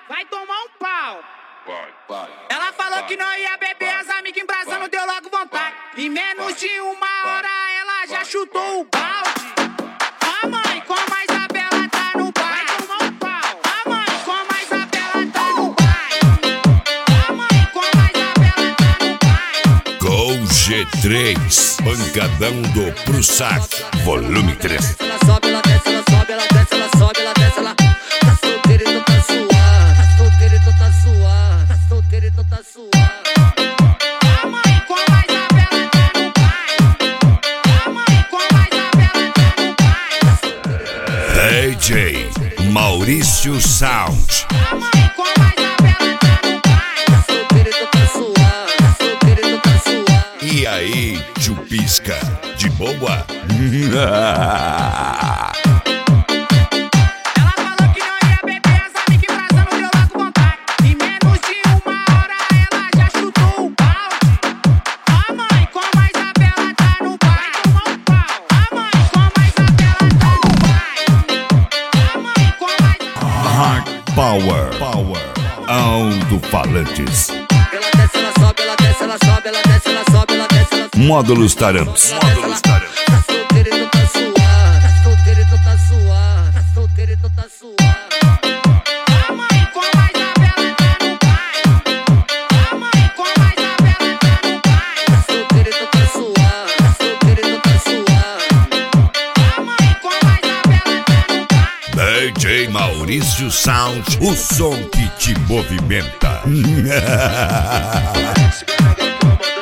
vai tomar um pau. Vai. Ela falou que não ia beber, as amigas embrasando, deu logo vontade. Em menos de uma hora ela já chutou o balde. A mãe com a Isabela tá no bar, vai tomar um pau. A mãe com a Isabela tá no bar. A mãe com a Isabela tá no bar. Gol G3, pancadão do Pro Saco, volume 3. Ela sobe, ela desce, ela sobe, ela desce, ela sobe, ela desce, ela tá solteira e tu tá suave, tá solteira e tu tá suave, tá solteira e tu tá suave. A mãe com a Isabela tá no bar. A mãe com a Isabela tá no bar. DJ Maurício Sound. A mãe com a Isabela tá no bar. Tá solteira e tu tá suave, tá solteira e tu tá suave. E aí, Chupisca, de boa? Ela falou que não ia beber, as amigas embrasando, deu logo vontade. Em menos de uma hora ela já chutou o balde. A mãe com a Isabela tá no bar, vai tomar um pau. A mãe com a Isabela tá no bar. A mãe com a Isabela. Hard Power, Alto-falantes, Ela desce, ela sobe, ela desce, ela sobe, ela desce, ela sobe, ela desce, ela sobe. módulos tarantos. Tá solteira e tu tá suave, tá solteira e tu tá suave, tá solteira e tu tá suave. A mãe com a Isabela tá no bar. A mãe com a Isabela tá no bar. Tá solteira e tu tá suave, tá solteira e tu tá suave. A mãe com a Isabela tá no bar. DJ Maurício Sound, o som que te movimenta. Esse